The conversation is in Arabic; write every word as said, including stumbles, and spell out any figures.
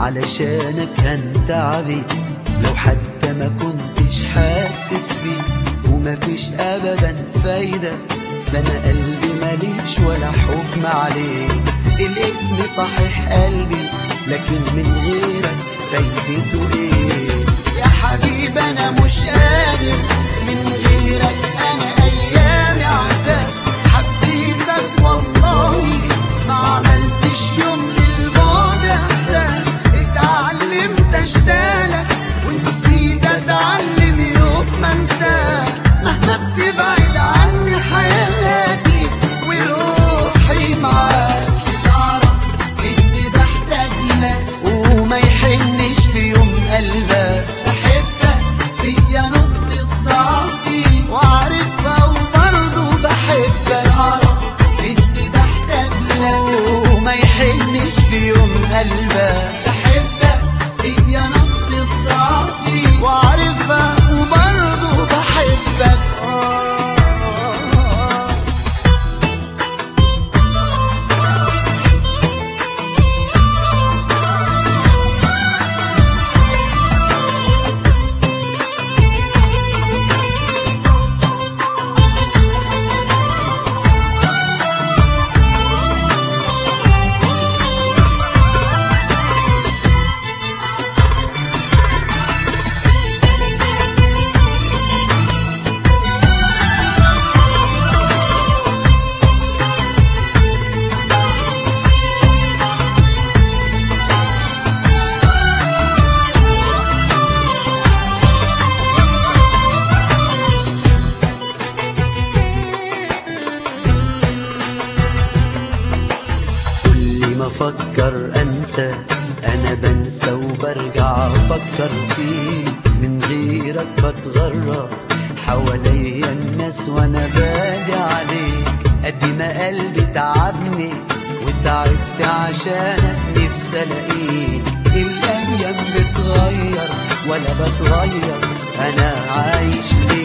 علشانك هنتعبي لو حتى ما كنتش حاسس بي، ومفيش ابدا فايدة، ده انا قلبي ماليش ولا حكم عليه. الاسم صحيح قلبي لكن من غيرك فايدته ايه؟ يا حبيبي انا مش قادر من غيرك، انا ايامي عذاب. حبيتك والله ما عملتش يوم للبعد احسان، اتعلمت اشتاقلك ونسيت اتعلم يوم ما انساك. مهما بتبعد عني حياتي وروحي معاك، تعرف اني بحتاج لك وما يحنش في يوم قلبك. بحبك هي نقطة ضعفي وعارفها وبرضه بحبك، تعرف اني بحتاج لك وما يحنش في يوم قلبك. بحبك هي نقطة ضعفي وعارفها وبرضه بحبك. افكر انسى انا بنسى وبرجع افكر فيك، من غيرك بتغرب حواليا الناس وانا باجي عليك. قد ما قلبي تعبني وتعبت عشانك نفسي الاقيك. الايام بتغير ولا بتغير، انا عايش ليك.